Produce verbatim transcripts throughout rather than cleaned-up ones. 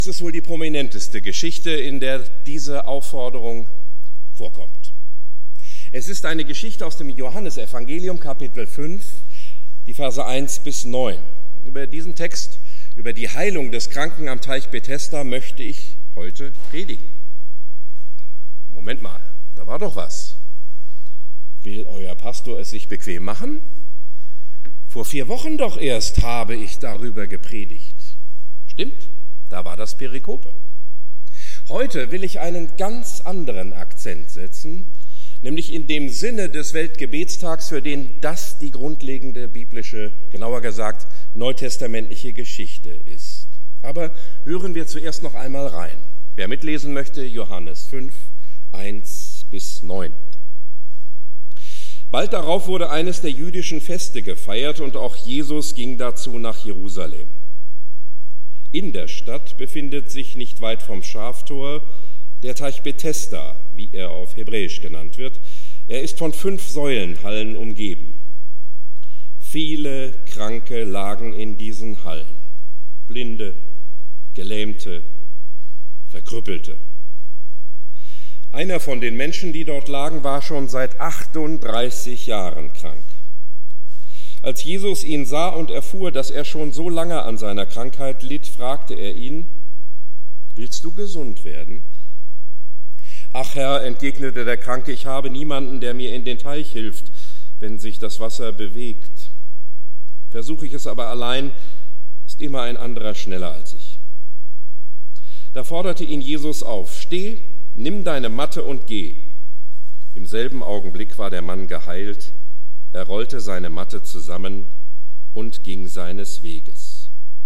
Das ist wohl die prominenteste Geschichte, in der diese Aufforderung vorkommt. Es ist eine Geschichte aus dem Johannesevangelium, Kapitel fünf, die Verse eins bis neun. Über diesen Text, über die Heilung des Kranken am Teich Bethesda, möchte ich heute predigen. Moment mal, da war doch was. Will euer Pastor es sich bequem machen? Vor vier Wochen doch erst habe ich darüber gepredigt. Stimmt, da war das Perikope. Heute will ich einen ganz anderen Akzent setzen, nämlich in dem Sinne des Weltgebetstags, für den das die grundlegende biblische, genauer gesagt neutestamentliche Geschichte ist. Aber hören wir zuerst noch einmal rein. Wer mitlesen möchte, Johannes fünf, eins bis neun. Bald darauf wurde eines der jüdischen Feste gefeiert und auch Jesus ging dazu nach Jerusalem. In der Stadt befindet sich nicht weit vom Schaftor der Teich Bethesda, wie er auf Hebräisch genannt wird. Er ist von fünf Säulenhallen umgeben. Viele Kranke lagen in diesen Hallen. Blinde, Gelähmte, Verkrüppelte. Einer von den Menschen, die dort lagen, war schon seit achtunddreißig Jahren krank. Als Jesus ihn sah und erfuhr, dass er schon so lange an seiner Krankheit litt, fragte er ihn: Willst du gesund werden? Ach Herr, entgegnete der Kranke, ich habe niemanden, der mir in den Teich hilft, wenn sich das Wasser bewegt. Versuche ich es aber allein, ist immer ein anderer schneller als ich. Da forderte ihn Jesus auf: Steh, nimm deine Matte und geh. Im selben Augenblick war der Mann geheilt. Er rollte seine Matte zusammen und ging seines Weges.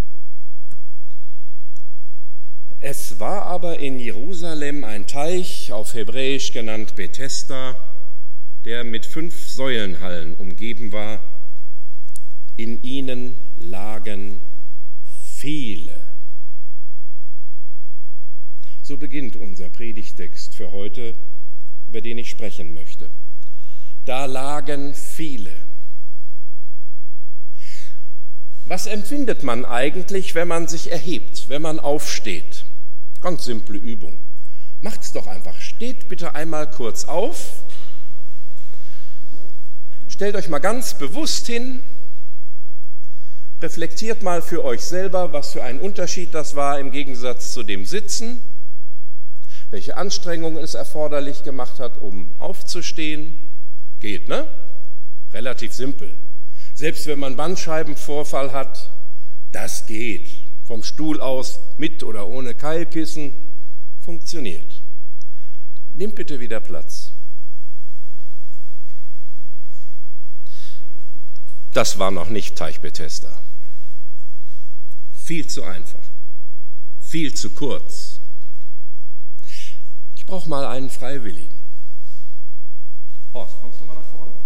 Es war aber in Jerusalem ein Teich, auf Hebräisch genannt Bethesda, der mit fünf Säulenhallen umgeben war. In ihnen lagen viele. So beginnt unser Predigtext für heute, über den ich sprechen möchte. Da lagen viele. Was empfindet man eigentlich, wenn man sich erhebt, wenn man aufsteht? Ganz simple Übung. Macht's doch einfach. Steht bitte einmal kurz auf. Stellt euch mal ganz bewusst hin. Reflektiert mal für euch selber, was für ein Unterschied das war im Gegensatz zu dem Sitzen. Welche Anstrengungen es erforderlich gemacht hat, um aufzustehen. Geht, ne? Relativ simpel. Selbst wenn man Bandscheibenvorfall hat, das geht. Vom Stuhl aus, mit oder ohne Keilkissen, funktioniert. Nehmt bitte wieder Platz. Das war noch nicht Teich Bethesda. Viel zu einfach. Viel zu kurz. Ich brauche mal einen Freiwilligen. Horst, kommst du mal nach vorne?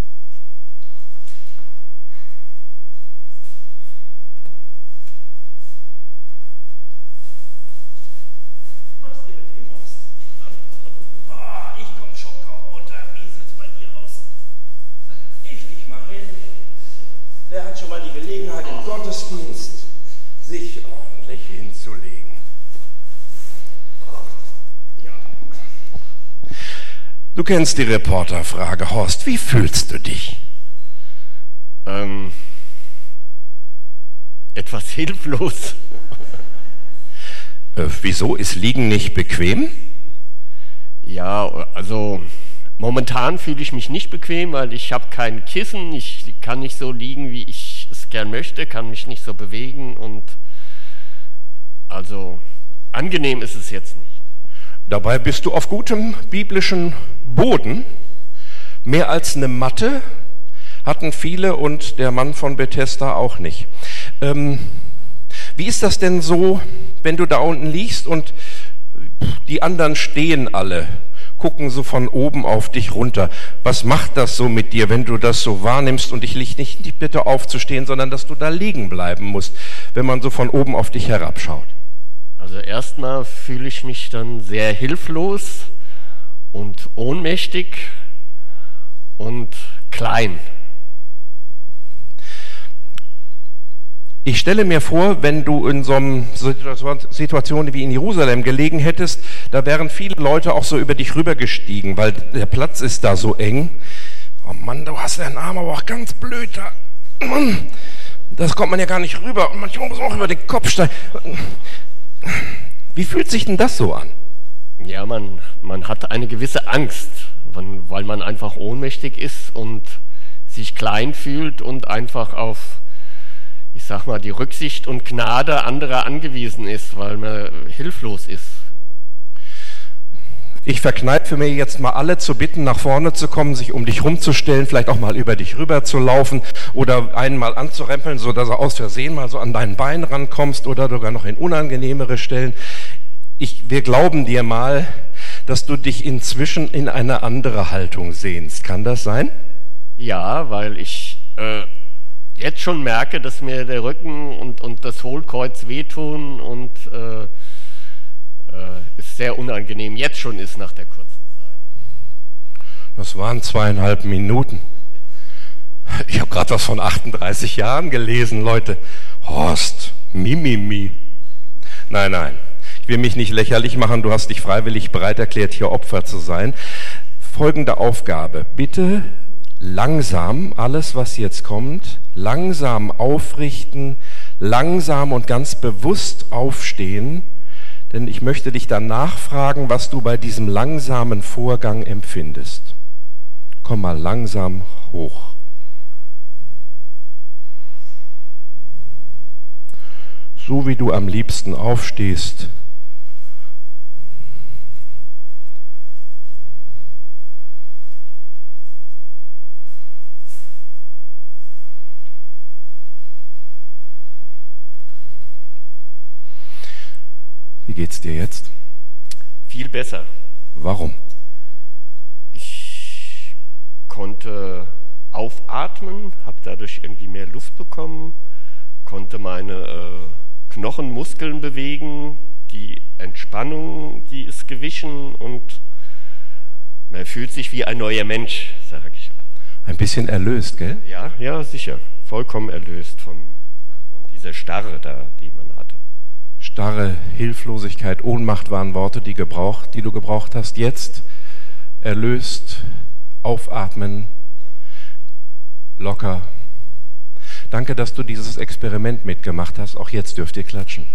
Mach's dir bequem, Horst. Oh, ich komm schon kaum runter. Wie sieht's bei dir aus? Ich dich mal hin. Der hat schon mal die Gelegenheit im Gottesdienst, sich ordentlich hinzulegen. Du kennst die Reporterfrage, Horst. Wie fühlst du dich? Ähm, etwas hilflos. äh, wieso? Ist Liegen nicht bequem? Ja, also momentan fühle ich mich nicht bequem, weil ich habe kein Kissen. Ich kann nicht so liegen, wie ich es gern möchte, kann mich nicht so bewegen und also angenehm ist es jetzt nicht. Dabei bist du auf gutem biblischen Boden. Mehr als eine Matte hatten viele und der Mann von Bethesda auch nicht. Ähm, wie ist das denn so, wenn du da unten liegst und die anderen stehen alle, gucken so von oben auf dich runter? Was macht das so mit dir, wenn du das so wahrnimmst und ich lieg nicht die Bitte aufzustehen, sondern dass du da liegen bleiben musst, wenn man so von oben auf dich herabschaut? Also erstmal fühle ich mich dann sehr hilflos und ohnmächtig und klein. Ich stelle mir vor, wenn du in so einer Situation wie in Jerusalem gelegen hättest, da wären viele Leute auch so über dich rübergestiegen, weil der Platz ist da so eng. Oh Mann, du hast deinen Arm aber auch ganz blöd da. Mann, das kommt man ja gar nicht rüber. Und manchmal muss man auch über den Kopf steigen. Wie fühlt sich denn das so an? Ja, man, man hat eine gewisse Angst, weil man einfach ohnmächtig ist und sich klein fühlt und einfach auf, ich sag mal, die Rücksicht und Gnade anderer angewiesen ist, weil man hilflos ist. Ich verkneife mir jetzt mal alle zu bitten, nach vorne zu kommen, sich um dich rumzustellen, vielleicht auch mal über dich rüber zu laufen oder einen mal anzurempeln, sodass du aus Versehen mal so an dein Bein rankommst oder sogar noch in unangenehmere Stellen. Ich, wir glauben dir mal, dass du dich inzwischen in eine andere Haltung sehnst. Kann das sein? Ja, weil ich äh, jetzt schon merke, dass mir der Rücken und, und das Hohlkreuz wehtun und äh, äh, es sehr unangenehm jetzt schon ist nach der kurzen Zeit. Das waren zweieinhalb Minuten. Ich habe gerade was von achtunddreißig Jahren gelesen, Leute. Horst, Mimimi. Mi, mi. Nein, nein. Ich will mich nicht lächerlich machen, du hast dich freiwillig bereit erklärt, hier Opfer zu sein. Folgende Aufgabe, bitte langsam, alles was jetzt kommt, langsam aufrichten, langsam und ganz bewusst aufstehen, denn ich möchte dich danach fragen, was du bei diesem langsamen Vorgang empfindest. Komm mal langsam hoch. So wie du am liebsten aufstehst. Wie geht's dir jetzt? Viel besser. Warum? Ich konnte aufatmen, habe dadurch irgendwie mehr Luft bekommen, konnte meine äh, Knochenmuskeln bewegen, die Entspannung, die ist gewichen und man fühlt sich wie ein neuer Mensch, sage ich. Ein bisschen erlöst, gell? Ja, ja, sicher. Vollkommen erlöst von, von dieser Starre da, die man hatte. Starre, Hilflosigkeit, Ohnmacht waren Worte, die, gebraucht, die du gebraucht hast. Jetzt erlöst, aufatmen, locker. Danke, dass du dieses Experiment mitgemacht hast. Auch jetzt dürft ihr klatschen.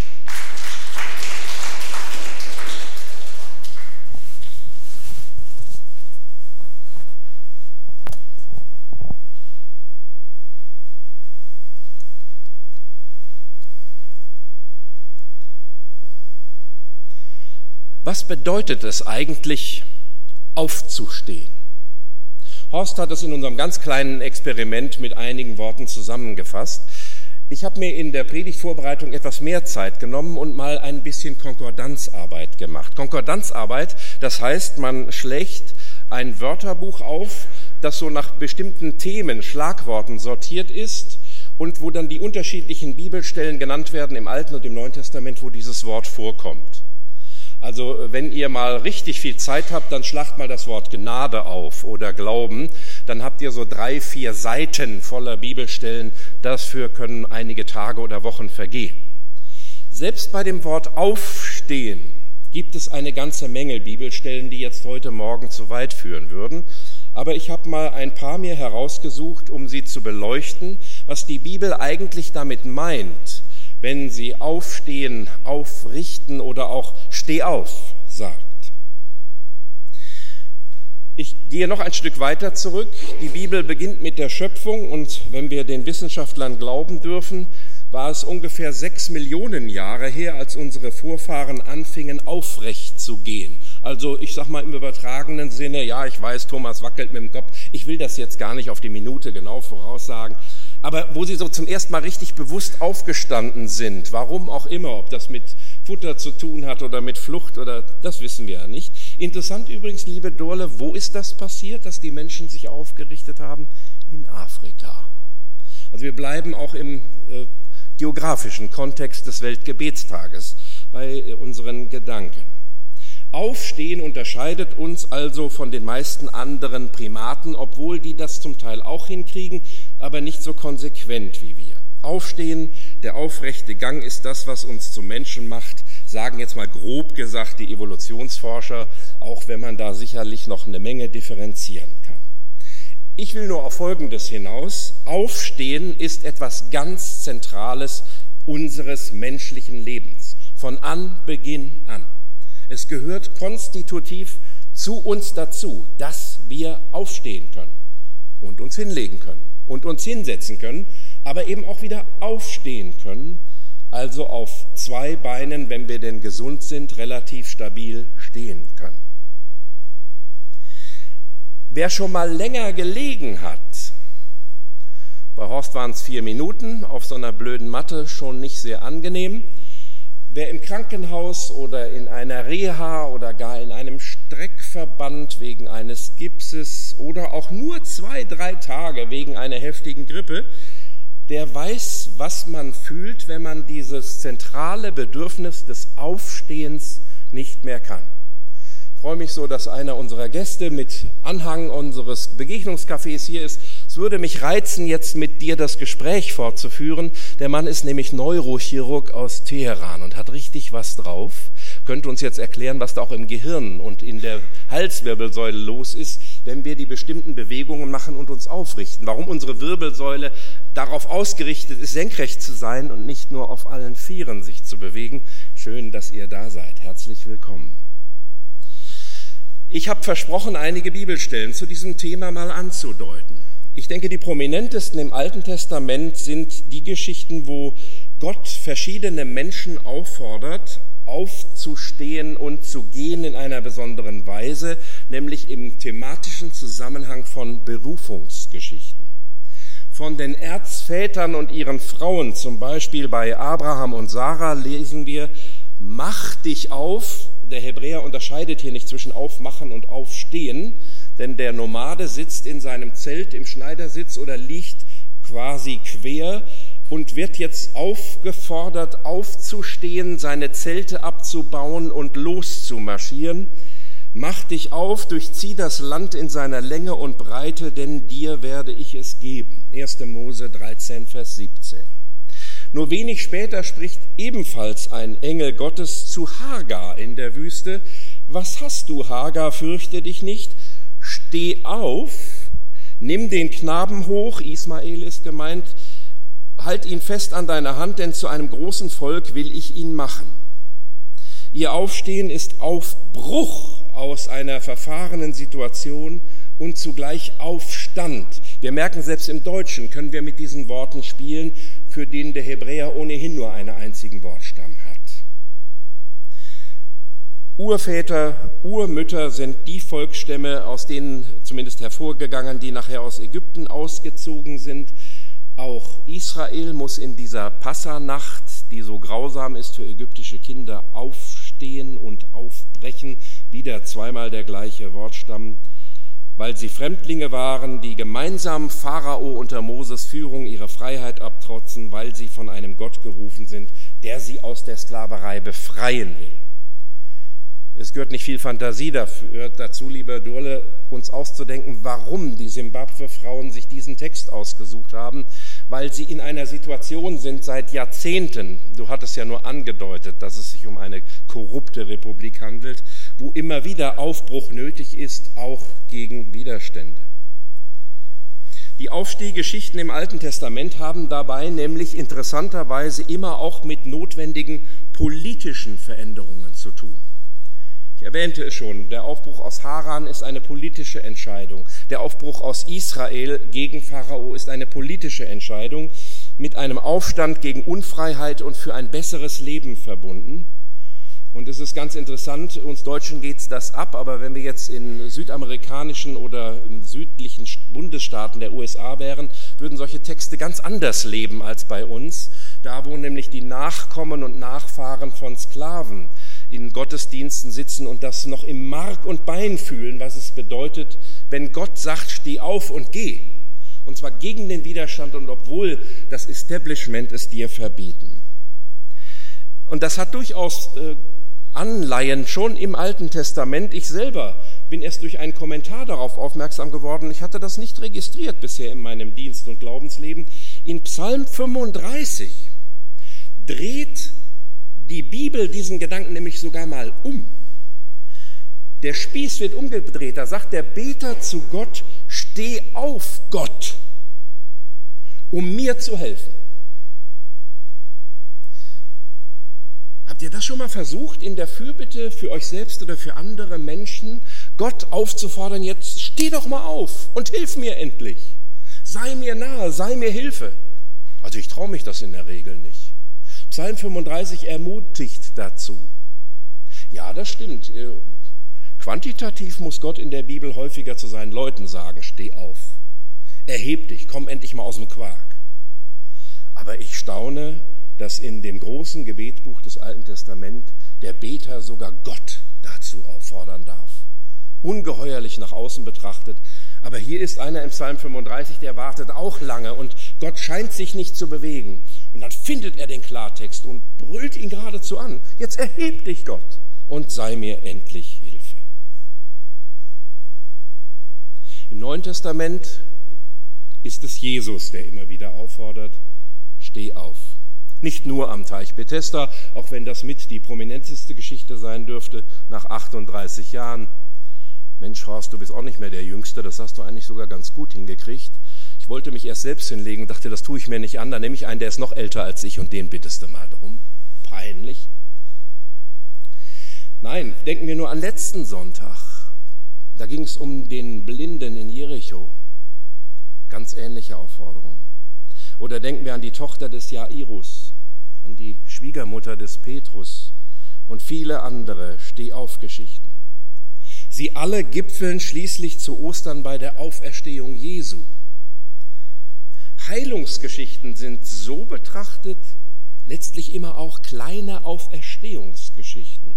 Was bedeutet es eigentlich, aufzustehen? Horst hat es in unserem ganz kleinen Experiment mit einigen Worten zusammengefasst. Ich habe mir in der Predigtvorbereitung etwas mehr Zeit genommen und mal ein bisschen Konkordanzarbeit gemacht. Konkordanzarbeit, das heißt, man schlägt ein Wörterbuch auf, das so nach bestimmten Themen, Schlagworten sortiert ist und wo dann die unterschiedlichen Bibelstellen genannt werden im Alten und im Neuen Testament, wo dieses Wort vorkommt. Also wenn ihr mal richtig viel Zeit habt, dann schlagt mal das Wort Gnade auf oder Glauben. Dann habt ihr so drei, vier Seiten voller Bibelstellen. Dafür können einige Tage oder Wochen vergehen. Selbst bei dem Wort Aufstehen gibt es eine ganze Menge Bibelstellen, die jetzt heute Morgen zu weit führen würden. Aber ich habe mal ein paar mir herausgesucht, um sie zu beleuchten, was die Bibel eigentlich damit meint, wenn sie aufstehen, aufrichten oder auch steh auf sagt. Ich gehe noch ein Stück weiter zurück. Die Bibel beginnt mit der Schöpfung und wenn wir den Wissenschaftlern glauben dürfen, war es ungefähr sechs Millionen Jahre her, als unsere Vorfahren anfingen, aufrecht zu gehen. Also ich sage mal im übertragenen Sinne, ja, ich weiß, Thomas wackelt mit dem Kopf, ich will das jetzt gar nicht auf die Minute genau voraussagen, aber wo sie so zum ersten Mal richtig bewusst aufgestanden sind, warum auch immer, ob das mit Futter zu tun hat oder mit Flucht oder, das wissen wir ja nicht. Interessant übrigens, liebe Dorle, wo ist das passiert, dass die Menschen sich aufgerichtet haben? In Afrika. Also wir bleiben auch im äh, geografischen Kontext des Weltgebetstages bei unseren Gedanken. Aufstehen unterscheidet uns also von den meisten anderen Primaten, obwohl die das zum Teil auch hinkriegen, aber nicht so konsequent wie wir. Aufstehen, der aufrechte Gang ist das, was uns zum Menschen macht, sagen jetzt mal grob gesagt die Evolutionsforscher, auch wenn man da sicherlich noch eine Menge differenzieren kann. Ich will nur auf Folgendes hinaus: Aufstehen ist etwas ganz Zentrales unseres menschlichen Lebens, von Anbeginn an. Es gehört konstitutiv zu uns dazu, dass wir aufstehen können und uns hinlegen können und uns hinsetzen können, aber eben auch wieder aufstehen können, also auf zwei Beinen, wenn wir denn gesund sind, relativ stabil stehen können. Wer schon mal länger gelegen hat, bei Horst waren es vier Minuten, auf so einer blöden Matte schon nicht sehr angenehm. Wer im Krankenhaus oder in einer Reha oder gar in einem Streckverband wegen eines Gipses oder auch nur zwei, drei Tage wegen einer heftigen Grippe, der weiß, was man fühlt, wenn man dieses zentrale Bedürfnis des Aufstehens nicht mehr kann. Ich freue mich so, dass einer unserer Gäste mit Anhang unseres Begegnungscafés hier ist. Es würde mich reizen, jetzt mit dir das Gespräch fortzuführen. Der Mann ist nämlich Neurochirurg aus Teheran und hat richtig was drauf. Könnte uns jetzt erklären, was da auch im Gehirn und in der Halswirbelsäule los ist, wenn wir die bestimmten Bewegungen machen und uns aufrichten. Warum unsere Wirbelsäule darauf ausgerichtet ist, senkrecht zu sein und nicht nur auf allen Vieren sich zu bewegen. Schön, dass ihr da seid. Herzlich willkommen. Ich habe versprochen, einige Bibelstellen zu diesem Thema mal anzudeuten. Ich denke, die prominentesten im Alten Testament sind die Geschichten, wo Gott verschiedene Menschen auffordert, aufzustehen und zu gehen in einer besonderen Weise, nämlich im thematischen Zusammenhang von Berufungsgeschichten. Von den Erzvätern und ihren Frauen, zum Beispiel bei Abraham und Sarah, lesen wir: Mach dich auf. Der Hebräer unterscheidet hier nicht zwischen aufmachen und aufstehen, denn der Nomade sitzt in seinem Zelt im Schneidersitz oder liegt quasi quer und wird jetzt aufgefordert, aufzustehen, seine Zelte abzubauen und loszumarschieren. Mach dich auf, durchzieh das Land in seiner Länge und Breite, denn dir werde ich es geben. erster Mose dreizehn, Vers siebzehn. Nur wenig später spricht ebenfalls ein Engel Gottes zu Hagar in der Wüste: Was hast du, Hagar, fürchte dich nicht, steh auf, nimm den Knaben hoch, Ismael ist gemeint, halt ihn fest an deiner Hand, denn zu einem großen Volk will ich ihn machen. Ihr Aufstehen ist Aufbruch aus einer verfahrenen Situation und zugleich Aufstand. Wir merken, selbst im Deutschen können wir mit diesen Worten spielen, für den der Hebräer ohnehin nur einen einzigen Wortstamm hat. Urväter, Urmütter sind die Volksstämme, aus denen zumindest hervorgegangen, die nachher aus Ägypten ausgezogen sind. Auch Israel muss in dieser Passanacht, die so grausam ist für ägyptische Kinder, aufstehen und aufbrechen. Wieder zweimal der gleiche Wortstamm. Weil sie Fremdlinge waren, die gemeinsam Pharao unter Moses Führung ihre Freiheit abtrotzen, weil sie von einem Gott gerufen sind, der sie aus der Sklaverei befreien will. Es gehört nicht viel Fantasie dafür, dazu, lieber Durle, uns auszudenken, warum die Simbabwe-Frauen sich diesen Text ausgesucht haben, weil sie in einer Situation sind seit Jahrzehnten, du hattest ja nur angedeutet, dass es sich um eine korrupte Republik handelt, wo immer wieder Aufbruch nötig ist, auch gegen Widerstände. Die Aufstehgeschichten im Alten Testament haben dabei nämlich interessanterweise immer auch mit notwendigen politischen Veränderungen zu tun. Ich erwähnte es schon, der Aufbruch aus Haran ist eine politische Entscheidung. Der Aufbruch aus Israel gegen Pharao ist eine politische Entscheidung, mit einem Aufstand gegen Unfreiheit und für ein besseres Leben verbunden. Und es ist ganz interessant, uns Deutschen geht das ab, aber wenn wir jetzt in südamerikanischen oder in südlichen Bundesstaaten der U S A wären, würden solche Texte ganz anders leben als bei uns, da wo nämlich die Nachkommen und Nachfahren von Sklaven in Gottesdiensten sitzen und das noch im Mark und Bein fühlen, was es bedeutet, wenn Gott sagt, steh auf und geh. Und zwar gegen den Widerstand und obwohl das Establishment es dir verbieten. Und das hat durchaus äh, Anleihen schon im Alten Testament. Ich selber bin erst durch einen Kommentar darauf aufmerksam geworden. Ich hatte das nicht registriert bisher in meinem Dienst- und Glaubensleben. In Psalm fünfunddreißig dreht die Bibel diesen Gedanken nämlich sogar mal um. Der Spieß wird umgedreht, da sagt der Beter zu Gott: Steh auf, Gott, um mir zu helfen. Habt ihr das schon mal versucht, in der Fürbitte für euch selbst oder für andere Menschen Gott aufzufordern: Jetzt steh doch mal auf und hilf mir endlich. Sei mir nahe, sei mir Hilfe. Also ich traue mich das in der Regel nicht. Psalm fünfunddreißig ermutigt dazu. Ja, das stimmt. Quantitativ muss Gott in der Bibel häufiger zu seinen Leuten sagen: Steh auf, erheb dich, komm endlich mal aus dem Quark. Aber ich staune, dass in dem großen Gebetbuch des Alten Testaments der Beter sogar Gott dazu auffordern darf. Ungeheuerlich nach außen betrachtet. Aber hier ist einer im Psalm fünfunddreißig, der wartet auch lange und Gott scheint sich nicht zu bewegen. Und dann findet er den Klartext und brüllt ihn geradezu an: Jetzt erheb dich, Gott, und sei mir endlich Hilfe. Im Neuen Testament ist es Jesus, der immer wieder auffordert: Steh auf. Nicht nur am Teich Bethesda, auch wenn das mit die prominenteste Geschichte sein dürfte, nach achtunddreißig Jahren. Mensch, Horst, du bist auch nicht mehr der Jüngste, das hast du eigentlich sogar ganz gut hingekriegt. Ich wollte mich erst selbst hinlegen und dachte, das tue ich mir nicht an. Dann nehme ich einen, der ist noch älter als ich, und den bittest du mal darum. Peinlich. Nein, denken wir nur an letzten Sonntag. Da ging es um den Blinden in Jericho. Ganz ähnliche Aufforderung. Oder denken wir an die Tochter des Jairus, an die Schwiegermutter des Petrus und viele andere Stehaufgeschichten. Sie alle gipfeln schließlich zu Ostern bei der Auferstehung Jesu. Heilungsgeschichten sind so betrachtet letztlich immer auch kleine Auferstehungsgeschichten.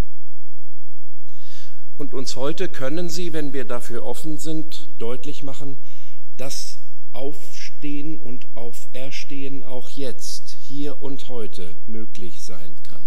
Und uns heute können sie, wenn wir dafür offen sind, deutlich machen, dass Aufstehen und Auferstehen auch jetzt, hier und heute möglich sein kann.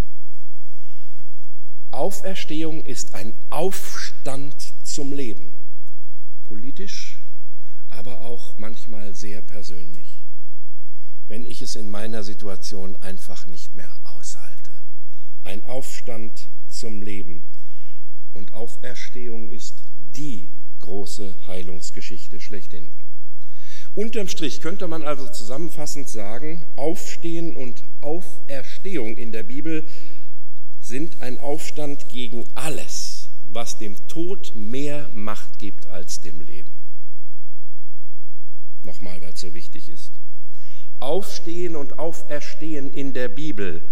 Auferstehung ist ein Aufstand zum Leben, politisch, aber auch manchmal sehr persönlich, wenn ich es in meiner Situation einfach nicht mehr aushalte. Ein Aufstand zum Leben. Und Auferstehung ist die große Heilungsgeschichte schlechthin. Unterm Strich könnte man also zusammenfassend sagen, Aufstehen und Auferstehung in der Bibel sind ein Aufstand gegen alles, was dem Tod mehr Macht gibt als dem Leben. Nochmal, weil es so wichtig ist. Aufstehen und Auferstehen in der Bibel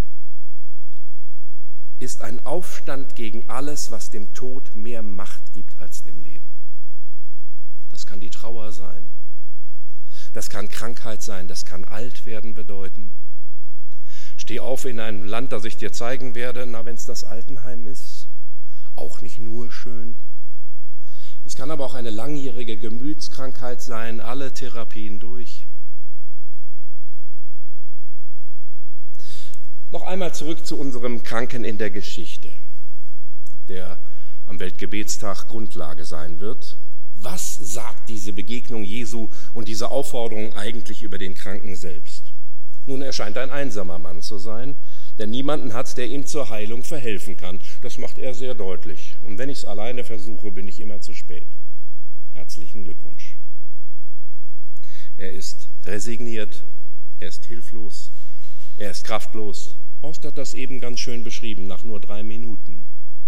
ist ein Aufstand gegen alles, was dem Tod mehr Macht gibt als dem Leben. Das kann die Trauer sein, das kann Krankheit sein, das kann Altwerden bedeuten. Steh auf in einem Land, das ich dir zeigen werde, na, wenn es das Altenheim ist, auch nicht nur schön. Es kann aber auch eine langjährige Gemütskrankheit sein, alle Therapien durch. Noch einmal zurück zu unserem Kranken in der Geschichte, der am Weltgebetstag Grundlage sein wird. Was sagt diese Begegnung Jesu und diese Aufforderung eigentlich über den Kranken selbst? Nun, er scheint ein einsamer Mann zu sein, der niemanden hat, der ihm zur Heilung verhelfen kann. Das macht er sehr deutlich. Und wenn ich es alleine versuche, bin ich immer zu spät. Herzlichen Glückwunsch. Er ist resigniert, er ist hilflos, er ist kraftlos. Horst hat das eben ganz schön beschrieben, nach nur drei Minuten.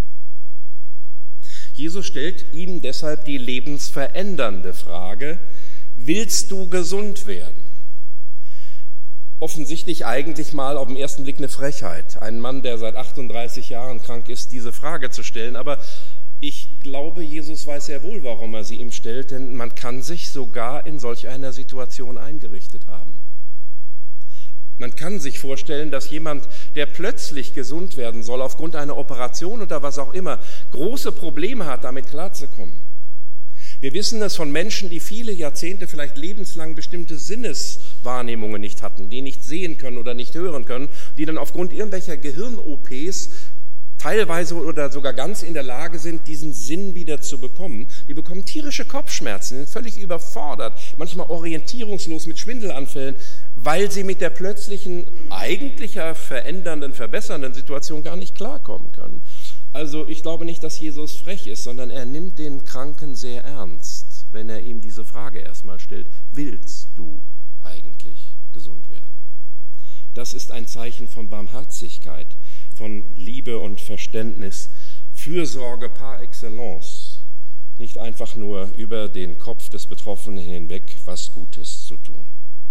Jesus stellt ihm deshalb die lebensverändernde Frage: Willst du gesund werden? Offensichtlich eigentlich mal auf den ersten Blick eine Frechheit, einen Mann, der seit achtunddreißig Jahren krank ist, diese Frage zu stellen. Aber ich glaube, Jesus weiß sehr wohl, warum er sie ihm stellt, denn man kann sich sogar in solch einer Situation eingerichtet haben. Man kann sich vorstellen, dass jemand, der plötzlich gesund werden soll, aufgrund einer Operation oder was auch immer, große Probleme hat, damit klarzukommen. Wir wissen es von Menschen, die viele Jahrzehnte, vielleicht lebenslang bestimmte Sinneswahrnehmungen nicht hatten, die nicht sehen können oder nicht hören können, die dann aufgrund irgendwelcher Gehirn-O Ps teilweise oder sogar ganz in der Lage sind, diesen Sinn wieder zu bekommen. Die bekommen tierische Kopfschmerzen, sind völlig überfordert, manchmal orientierungslos mit Schwindelanfällen, weil sie mit der plötzlichen, eigentlich ja verändernden, verbessernden Situation gar nicht klarkommen können. Also ich glaube nicht, dass Jesus frech ist, sondern er nimmt den Kranken sehr ernst, wenn er ihm diese Frage erstmal stellt: Willst du eigentlich gesund werden? Das ist ein Zeichen von Barmherzigkeit, von Liebe und Verständnis, Fürsorge par excellence, nicht einfach nur über den Kopf des Betroffenen hinweg was Gutes zu tun.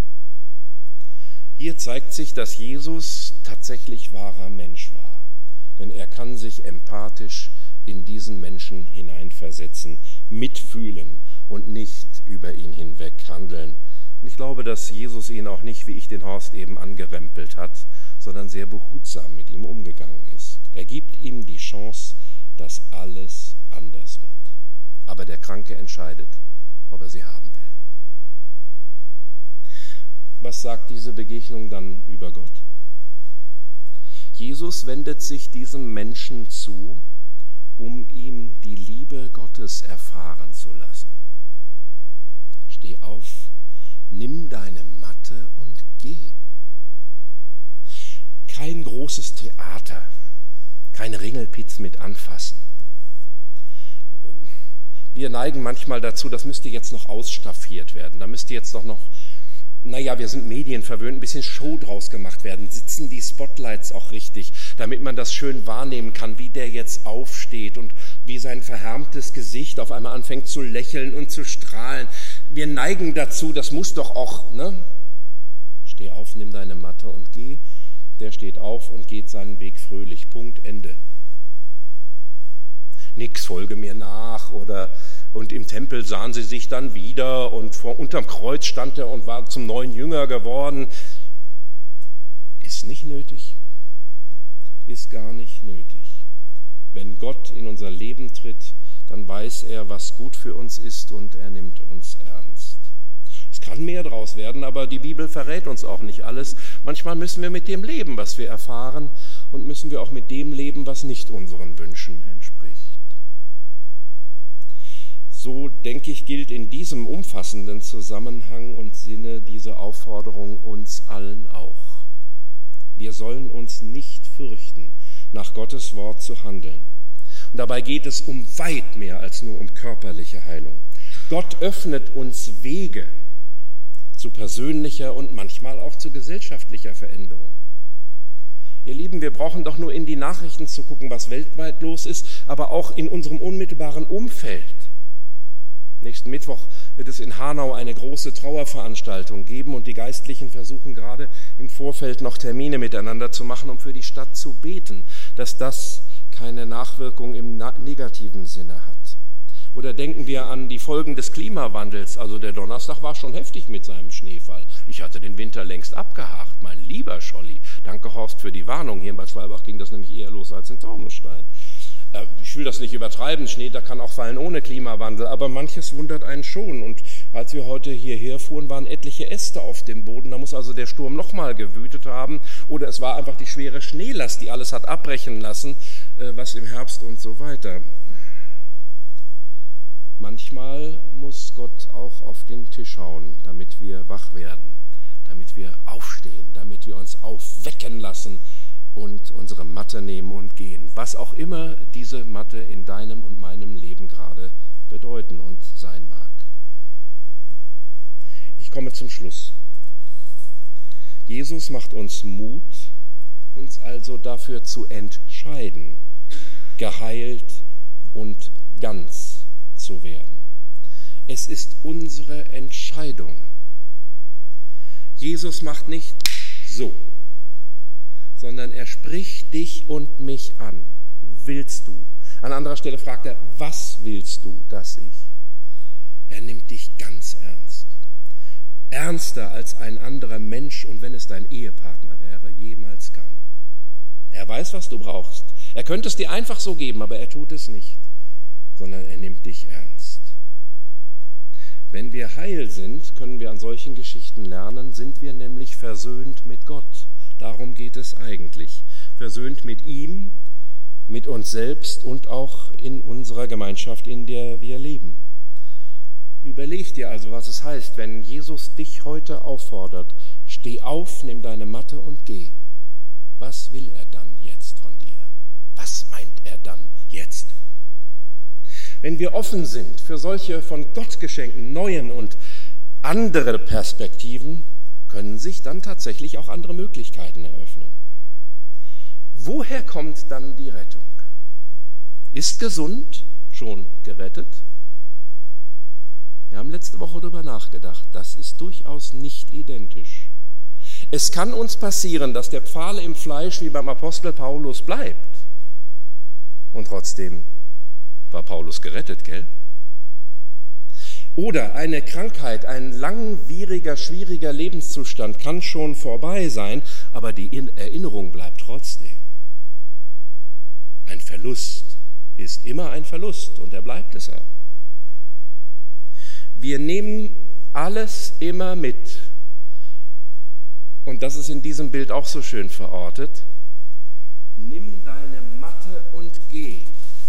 Hier zeigt sich, dass Jesus tatsächlich wahrer Mensch war, denn er kann sich empathisch in diesen Menschen hineinversetzen, mitfühlen und nicht über ihn hinweg handeln. Und ich glaube, dass Jesus ihn auch nicht, wie ich den Horst eben angerempelt hat, sondern sehr behutsam mit ihm umgegangen ist. Er gibt ihm die Chance, dass alles anders wird. Aber der Kranke entscheidet, ob er sie haben will. Was sagt diese Begegnung dann über Gott? Jesus wendet sich diesem Menschen zu, um ihm die Liebe Gottes erfahren zu lassen. Steh auf, nimm deine Matte und geh. Kein großes Theater, kein Ringelpiez mit Anfassen. Wir neigen manchmal dazu, das müsste jetzt noch ausstaffiert werden, da müsste jetzt doch noch, naja, wir sind medienverwöhnt, ein bisschen Show draus gemacht werden. Sitzen die Spotlights auch richtig, damit man das schön wahrnehmen kann, wie der jetzt aufsteht und wie sein verhärmtes Gesicht auf einmal anfängt zu lächeln und zu strahlen. Wir neigen dazu, das muss doch auch, ne? Steh auf, nimm deine Matte und geh. Der steht auf und geht seinen Weg fröhlich. Punkt, Ende. Nix, folge mir nach oder und im Tempel sahen sie sich dann wieder und vor unterm Kreuz stand er und war zum neuen Jünger geworden. Ist nicht nötig. Ist gar nicht nötig. Wenn Gott in unser Leben tritt, dann weiß er, was gut für uns ist und er nimmt uns ernst. Es kann mehr draus werden, aber die Bibel verrät uns auch nicht alles. Manchmal müssen wir mit dem leben, was wir erfahren, und müssen wir auch mit dem leben, was nicht unseren Wünschen entspricht. So, denke ich, gilt in diesem umfassenden Zusammenhang und Sinne diese Aufforderung uns allen auch. Wir sollen uns nicht fürchten, nach Gottes Wort zu handeln. Und dabei geht es um weit mehr als nur um körperliche Heilung. Gott öffnet uns Wege zu persönlicher und manchmal auch zu gesellschaftlicher Veränderung. Ihr Lieben, wir brauchen doch nur in die Nachrichten zu gucken, was weltweit los ist, aber auch in unserem unmittelbaren Umfeld. Nächsten Mittwoch wird es in Hanau eine große Trauerveranstaltung geben und die Geistlichen versuchen gerade im Vorfeld noch Termine miteinander zu machen, um für die Stadt zu beten, dass das keine Nachwirkung im negativen Sinne hat. Oder denken wir an die Folgen des Klimawandels. Also der Donnerstag war schon heftig mit seinem Schneefall. Ich hatte den Winter längst abgehakt, mein lieber Scholli. Danke, Horst, für die Warnung. Hier in Bad Schwalbach ging das nämlich eher los als in Taunusstein. Ich will das nicht übertreiben, Schnee, da kann auch fallen ohne Klimawandel, aber manches wundert einen schon. Und als wir heute hierher fuhren, waren etliche Äste auf dem Boden. Da muss also der Sturm nochmal gewütet haben. Oder es war einfach die schwere Schneelast, die alles hat abbrechen lassen, was im Herbst und so weiter. Manchmal muss Gott auch auf den Tisch hauen, damit wir wach werden, damit wir aufstehen, damit wir uns aufwecken lassen und unsere Matte nehmen und gehen. Was auch immer diese Matte in deinem und meinem Leben gerade bedeuten und sein mag. Ich komme zum Schluss. Jesus macht uns Mut, uns also dafür zu entscheiden, geheilt und ganz zu werden. Es ist unsere Entscheidung. Jesus macht nicht so, sondern er spricht dich und mich an. Willst du? An anderer Stelle fragt er, was willst du, dass ich? Er nimmt dich ganz ernst. Ernster als ein anderer Mensch, und wenn es dein Ehepartner wäre, jemals kann. Er weiß, was du brauchst. Er könnte es dir einfach so geben, aber er tut es nicht, sondern er nimmt dich ernst. Wenn wir heil sind, können wir an solchen Geschichten lernen, sind wir nämlich versöhnt mit Gott. Darum geht es eigentlich. Versöhnt mit ihm, mit mit uns selbst und auch in unserer Gemeinschaft, in der wir leben. Überleg dir also, was es heißt, wenn Jesus dich heute auffordert, steh auf, nimm deine Matte und geh. Was will er dann jetzt von dir? Was meint er dann jetzt? Wenn wir offen sind für solche von Gott geschenkten neuen und andere Perspektiven, können sich dann tatsächlich auch andere Möglichkeiten eröffnen. Woher kommt dann die Rettung? Ist gesund schon gerettet? Wir haben letzte Woche darüber nachgedacht. Das ist durchaus nicht identisch. Es kann uns passieren, dass der Pfahl im Fleisch wie beim Apostel Paulus bleibt. Und trotzdem war Paulus gerettet, gell? Oder eine Krankheit, ein langwieriger, schwieriger Lebenszustand kann schon vorbei sein, aber die Erinnerung bleibt trotzdem. Ein Verlust ist immer ein Verlust und er bleibt es auch. Wir nehmen alles immer mit. Und das ist in diesem Bild auch so schön verortet. Nimm deine Matte und geh.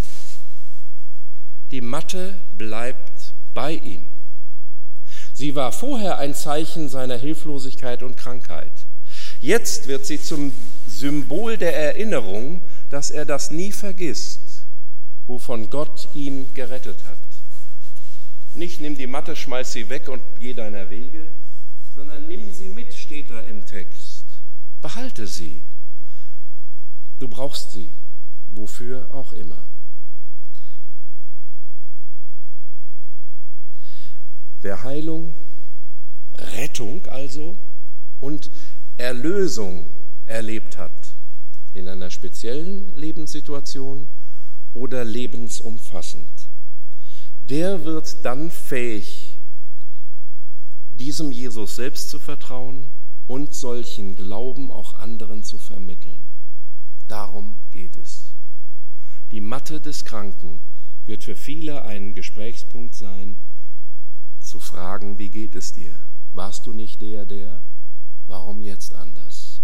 Die Matte bleibt bei ihm. Sie war vorher ein Zeichen seiner Hilflosigkeit und Krankheit. Jetzt wird sie zum Symbol der Erinnerung, dass er das nie vergisst, wovon Gott ihn gerettet hat. Nicht nimm die Matte, schmeiß sie weg und geh deiner Wege, sondern nimm sie mit, steht da im Text. Behalte sie. Du brauchst sie, wofür auch immer. Wer Heilung, Rettung also und Erlösung erlebt hat, in einer speziellen Lebenssituation oder lebensumfassend, der wird dann fähig, diesem Jesus selbst zu vertrauen und solchen Glauben auch anderen zu vermitteln. Darum geht es. Die Matte des Kranken wird für viele ein Gesprächspunkt sein, zu fragen, wie geht es dir? Warst du nicht der, der? Warum jetzt anders?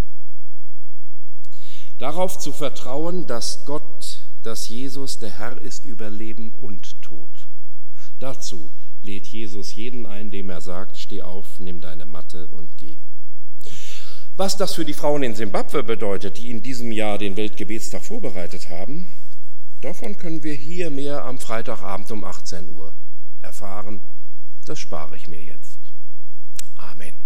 Darauf zu vertrauen, dass Gott, dass Jesus der Herr ist über Leben und Tod. Dazu lädt Jesus jeden ein, dem er sagt, steh auf, nimm deine Matte und geh. Was das für die Frauen in Simbabwe bedeutet, die in diesem Jahr den Weltgebetstag vorbereitet haben, davon können wir hier mehr am Freitagabend um achtzehn Uhr erfahren. Das spare ich mir jetzt. Amen.